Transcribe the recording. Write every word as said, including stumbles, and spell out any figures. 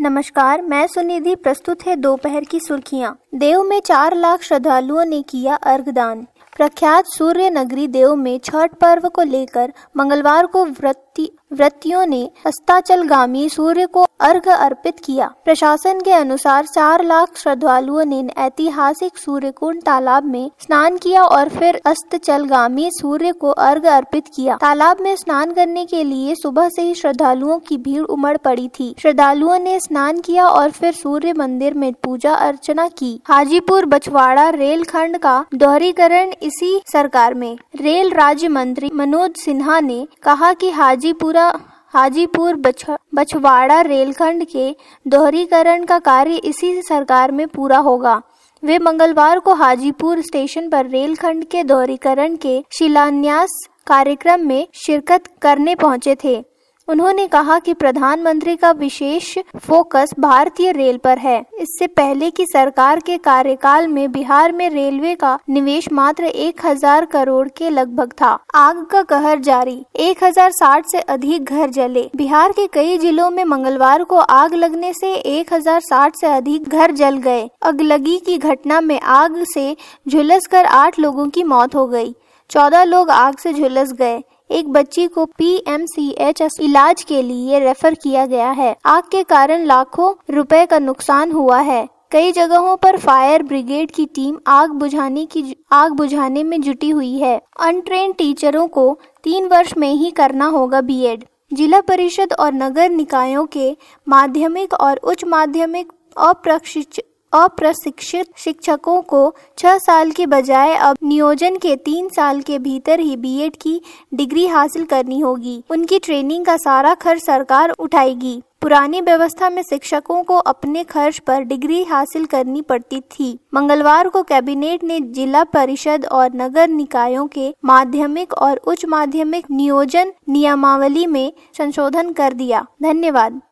नमस्कार, मैं सुनिधि। प्रस्तुत है दोपहर की सुर्खियां। देव में चार लाख श्रद्धालुओं ने किया अर्घदान। प्रख्यात सूर्य नगरी देव में छठ पर्व को लेकर मंगलवार को व्रती व्रतियों ने अस्ताचलगामी सूर्य को अर्घ अर्पित किया। प्रशासन के अनुसार चार लाख श्रद्धालुओं ने ऐतिहासिक सूर्यकुंड तालाब में स्नान किया और फिर अस्ताचलगामी सूर्य को अर्घ अर्पित किया। तालाब में स्नान करने के लिए सुबह से ही श्रद्धालुओं की भीड़ उमड़ पड़ी थी। श्रद्धालुओं ने स्नान किया और फिर सूर्य मंदिर में पूजा अर्चना की। हाजीपुर बछवाड़ा रेल खंड का दोहरीकरण इसी सरकार में। रेल राज्य मंत्री मनोज सिन्हा ने कहा कि हाजीपुरा हाजीपुर बछवाड़ा रेलखंड के दोहरीकरण का कार्य इसी सरकार में पूरा होगा। वे मंगलवार को हाजीपुर स्टेशन पर रेलखंड के दोहरीकरण के शिलान्यास कार्यक्रम में शिरकत करने पहुंचे थे। उन्होंने कहा कि प्रधानमंत्री का विशेष फोकस भारतीय रेल पर है। इससे पहले की सरकार के कार्यकाल में बिहार में रेलवे का निवेश मात्र एक हजार करोड़ के लगभग था। आग का कहर जारी, एक हजार साठ से अधिक घर जले। बिहार के कई जिलों में मंगलवार को आग लगने से एक हजार साठ से अधिक घर जल गए। अगलगी की घटना में आग से झुलसकर आठ लोगों की मौत हो गई। चौदह लोग आग से झुलस गए। एक बच्ची को पी एम सी एच इलाज के लिए रेफर किया गया है। आग के कारण लाखों रुपए का नुकसान हुआ है। कई जगहों पर फायर ब्रिगेड की टीम आग बुझाने की आग बुझाने में जुटी हुई है। अनट्रेन टीचरों को तीन वर्ष में ही करना होगा बी एड। जिला परिषद और नगर निकायों के माध्यमिक और उच्च माध्यमिक अप्रशिक्षित अप्रशिक्षित शिक्षकों को छह साल के बजाय अब नियोजन के तीन साल के भीतर ही बी एड की डिग्री हासिल करनी होगी। उनकी ट्रेनिंग का सारा खर्च सरकार उठाएगी। पुरानी व्यवस्था में शिक्षकों को अपने खर्च पर डिग्री हासिल करनी पड़ती थी। मंगलवार को कैबिनेट ने जिला परिषद और नगर निकायों के माध्यमिक और उच्च माध्यमिक नियोजन नियमावली में संशोधन कर दिया। धन्यवाद।